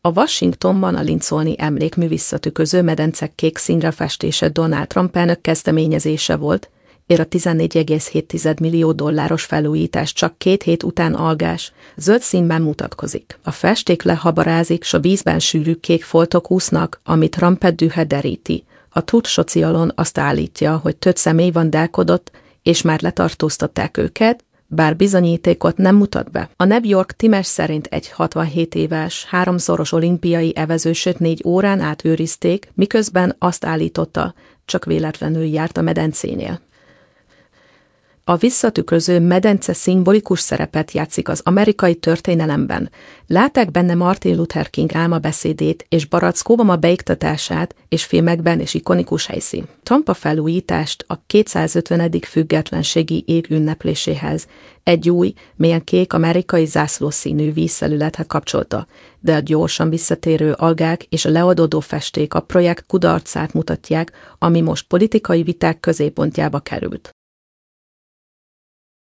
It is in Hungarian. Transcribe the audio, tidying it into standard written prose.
A Washingtonban a Lincolni emlékmű visszatükröző medencek kék színre festése Donald Trump elnök kezdeményezése volt, és a $14,7 millió felújítás csak 2 hét után algás, zöld színben mutatkozik. A festék lehabarázik, s a vízben sűrű kék foltok úsznak, amit Trump dühe deríti. A Truth Socialon azt állítja, hogy 5 személy vandálkodott, és már letartóztatták őket, bár bizonyítékot nem mutat be. A New York Times szerint egy 67 éves, 3-szoros olimpiai evezősöt 4 órán át őrizték, miközben azt állította, csak véletlenül járt a medencénél. A visszatükröző medence szimbolikus szerepet játszik az amerikai történelemben. Látták benne Martin Luther King álmabeszédét és Barack Obama beiktatását, és filmekben és ikonikus helyszín. Trump a felújítást a 250. függetlenségi év ünnepléséhez egy új, mélyen kék amerikai zászlószínű vízfelülethez kapcsolta, de a gyorsan visszatérő algák és a leadódó festék a projekt kudarcát mutatják, ami most politikai viták középpontjába került.